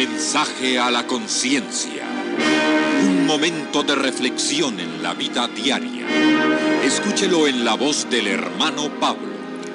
Mensaje a la conciencia. Un momento de reflexión en la vida diaria. Escúchelo en la voz del hermano Pablo.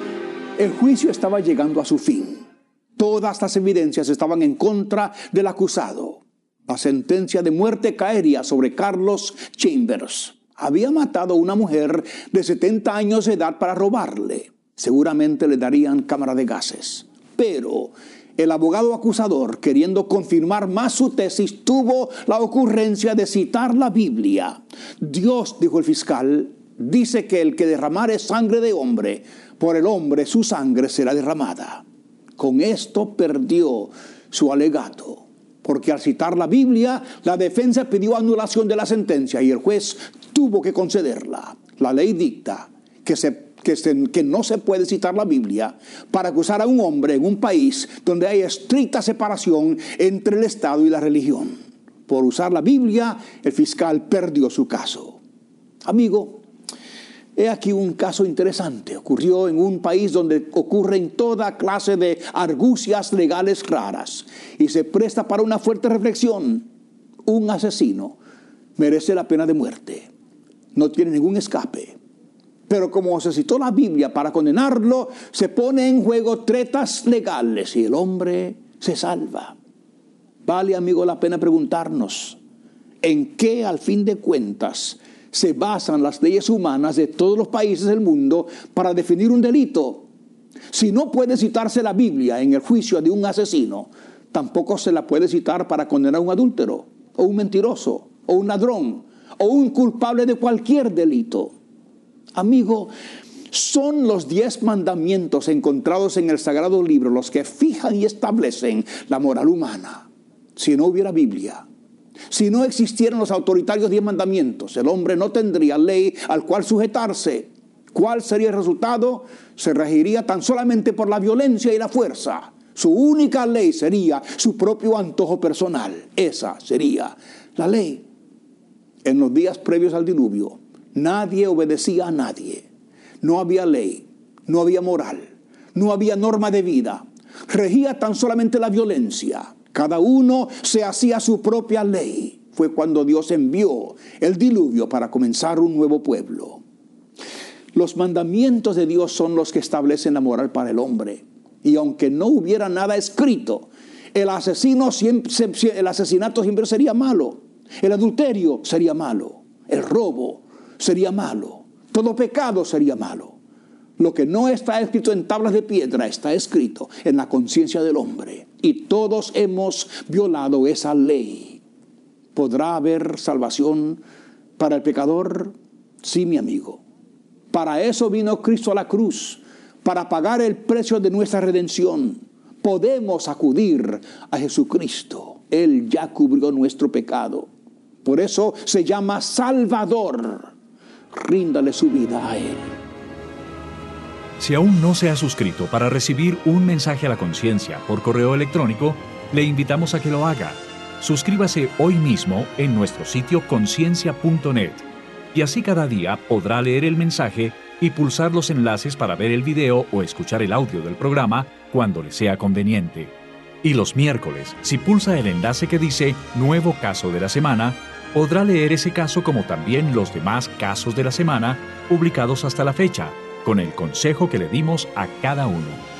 El juicio estaba llegando a su fin. Todas las evidencias estaban en contra del acusado. La sentencia de muerte caería sobre Carlos Chambers. Había matado a una mujer de 70 años de edad para robarle. Seguramente le darían cámara de gases. Pero el abogado acusador, queriendo confirmar más su tesis, tuvo la ocurrencia de citar la Biblia. Dios, dijo el fiscal, dice que el que derramare sangre de hombre, por el hombre su sangre será derramada. Con esto perdió su alegato, porque al citar la Biblia, la defensa pidió anulación de la sentencia y el juez tuvo que concederla. La ley dicta que no se puede citar la Biblia para acusar a un hombre en un país donde hay estricta separación entre el Estado y la religión. Por usar la Biblia, el fiscal perdió su caso. Amigo, he aquí un caso interesante. Ocurrió en un país donde ocurren toda clase de argucias legales raras y se presta para una fuerte reflexión. Un asesino merece la pena de muerte. No tiene ningún escape. Pero como se citó la Biblia para condenarlo, se pone en juego tretas legales y el hombre se salva. Vale, amigo, la pena preguntarnos, ¿en qué, al fin de cuentas, se basan las leyes humanas de todos los países del mundo para definir un delito? Si no puede citarse la Biblia en el juicio de un asesino, tampoco se la puede citar para condenar a un adúltero, o un mentiroso, o un ladrón, o un culpable de cualquier delito. Amigo, son los 10 mandamientos encontrados en el Sagrado Libro los que fijan y establecen la moral humana. Si no hubiera Biblia, si no existieran los autoritarios 10 mandamientos, el hombre no tendría ley al cual sujetarse. ¿Cuál sería el resultado? Se regiría tan solamente por la violencia y la fuerza. Su única ley sería su propio antojo personal. Esa sería la ley. En los días previos al diluvio, nadie obedecía a nadie. No había ley, no había moral, no había norma de vida. Regía tan solamente la violencia. Cada uno se hacía su propia ley. Fue cuando Dios envió el diluvio para comenzar un nuevo pueblo. Los mandamientos de Dios son los que establecen la moral para el hombre. Y aunque no hubiera nada escrito, el asesinato siempre sería malo. El adulterio sería malo. El robo sería malo. Todo pecado sería malo. Lo que no está escrito en tablas de piedra está escrito en la conciencia del hombre. Y todos hemos violado esa ley. ¿Podrá haber salvación para el pecador? Sí, mi amigo. Para eso vino Cristo a la cruz, para pagar el precio de nuestra redención. Podemos acudir a Jesucristo. Él ya cubrió nuestro pecado. Por eso se llama Salvador. Ríndale su vida a Él. Si aún no se ha suscrito para recibir un mensaje a la conciencia por correo electrónico, le invitamos a que lo haga. Suscríbase hoy mismo en nuestro sitio conciencia.net y así cada día podrá leer el mensaje y pulsar los enlaces para ver el video o escuchar el audio del programa cuando le sea conveniente. Y los miércoles, si pulsa el enlace que dice Nuevo Caso de la Semana, podrá leer ese caso como también los demás casos de la semana publicados hasta la fecha, con el consejo que le dimos a cada uno.